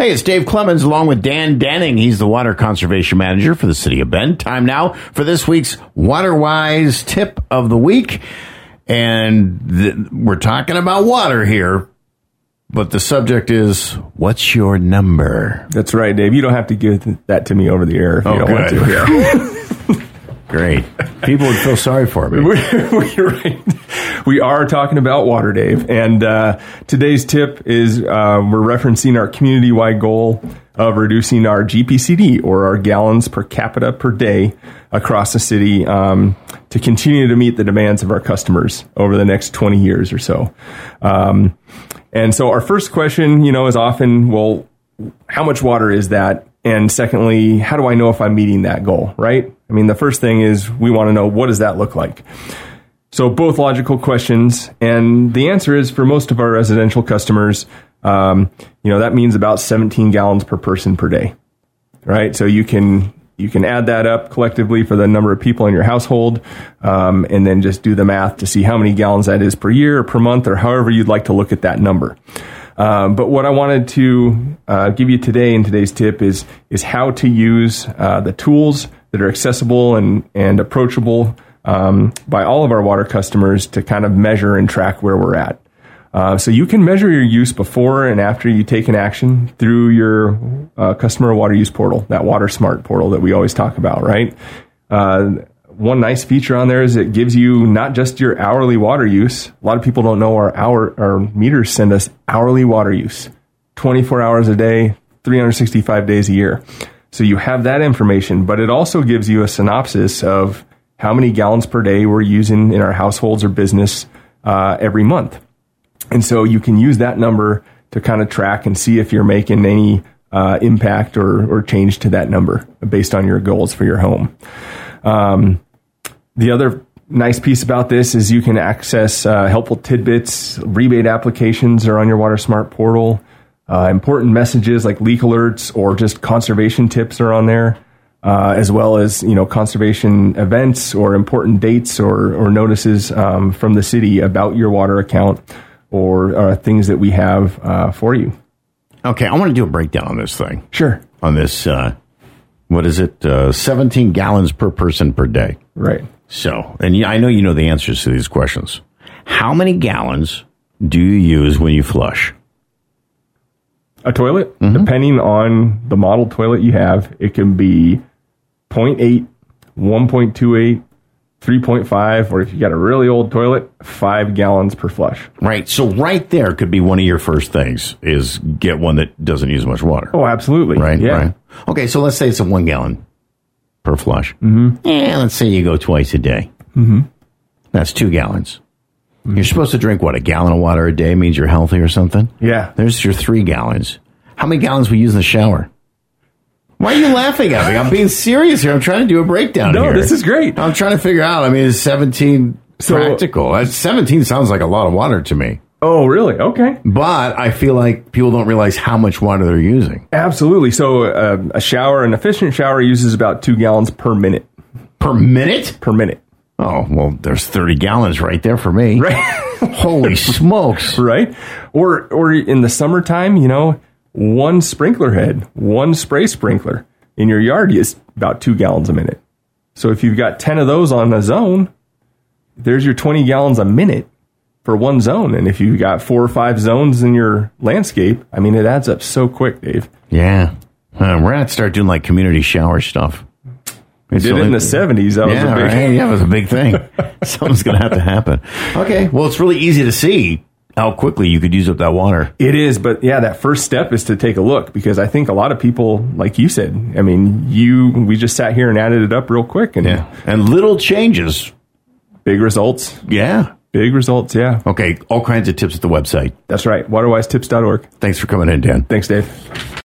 Hey, it's Dave Clemens along with Dan Danning. He's the Water Conservation Manager for the City of Bend. Time now for this week's WaterWise Tip of the Week. And we're talking about water here, but the subject is, what's your number? That's right, Dave. You don't have to give that to me over the air if you don't want to. Yeah. Great. People would feel sorry for me. We are talking about water, Dave. And today's tip is we're referencing our community-wide goal of reducing our GPCD, or our gallons per capita per day, across the city to continue to meet the demands of our customers over the next 20 years or so. And so our first question, is often, well, how much water is that? And secondly, how do I know if I'm meeting that goal, right? I mean, the first thing is we want to know, what does that look like? So both logical questions. And the answer is, for most of our residential customers, that means about 17 gallons per person per day, right? So you can add that up collectively for the number of people in your household, and then just do the math to see how many gallons that is per year or per month, or however you'd like to look at that number. But what I wanted to give you today in today's tip is how to use the tools that are accessible and approachable by all of our water customers to kind of measure and track where we're at. So you can measure your use before and after you take an action through your customer water use portal, that WaterSmart portal that we always talk about, right? One nice feature on there is it gives you not just your hourly water use. A lot of people don't know our meters send us hourly water use, 24 hours a day, 365 days a year. So you have that information, but it also gives you a synopsis of how many gallons per day we're using in our households or business every month. And so you can use that number to kind of track and see if you're making any impact or change to that number based on your goals for your home. The other nice piece about this is you can access helpful tidbits. Rebate applications are on your WaterSmart portal. Important messages like leak alerts or just conservation tips are on there, as well as conservation events or important dates or notices from the city about your water account or things that we have for you. Okay, I want to do a breakdown on this thing. Sure. On this, what is it? 17 gallons per person per day. Right. So, and I know you know the answers to these questions. How many gallons do you use when you flush? A toilet, depending on the model toilet you have, it can be 0.8, 1.28, 3.5, or if you got a really old toilet, 5 gallons per flush. Right. So right there could be one of your first things is get one that doesn't use much water. Oh, absolutely. Right. Yeah. Right. Okay. So let's say it's a 1 gallon per flush. And let's say you go twice a day. That's 2 gallons. You're supposed to drink, what, a gallon of water a day means you're healthy or something? Yeah. There's your 3 gallons. How many gallons we use in the shower? Why are you laughing at me? I'm being serious here. I'm trying to do a breakdown here. No, this is great. I'm trying to figure out. I mean, is 17 practical? 17 sounds like a lot of water to me. Oh, really? Okay. But I feel like people don't realize how much water they're using. Absolutely. So an efficient shower uses about 2 gallons per minute. Per minute? Per minute. Oh, well, there's 30 gallons right there for me. Right. Holy smokes. Right. Or in the summertime, one sprinkler head, one spray sprinkler in your yard is about 2 gallons a minute. So if you've got 10 of those on a zone, there's your 20 gallons a minute for one zone. And if you've got 4 or 5 zones in your landscape, I mean, it adds up so quick, Dave. Yeah. We're going to have to start doing like community shower stuff. We did it in the 70s. That was a big right? Yeah, it was a big thing. Something's going to have to happen. Okay. Well, it's really easy to see how quickly you could use up that water. It is. But yeah, that first step is to take a look, because I think a lot of people, like you said, I mean, we just sat here and added it up real quick. And little changes. Big results. Yeah. Big results. Yeah. Okay. All kinds of tips at the website. That's right. WaterWiseTips.org. Thanks for coming in, Dan. Thanks, Dave.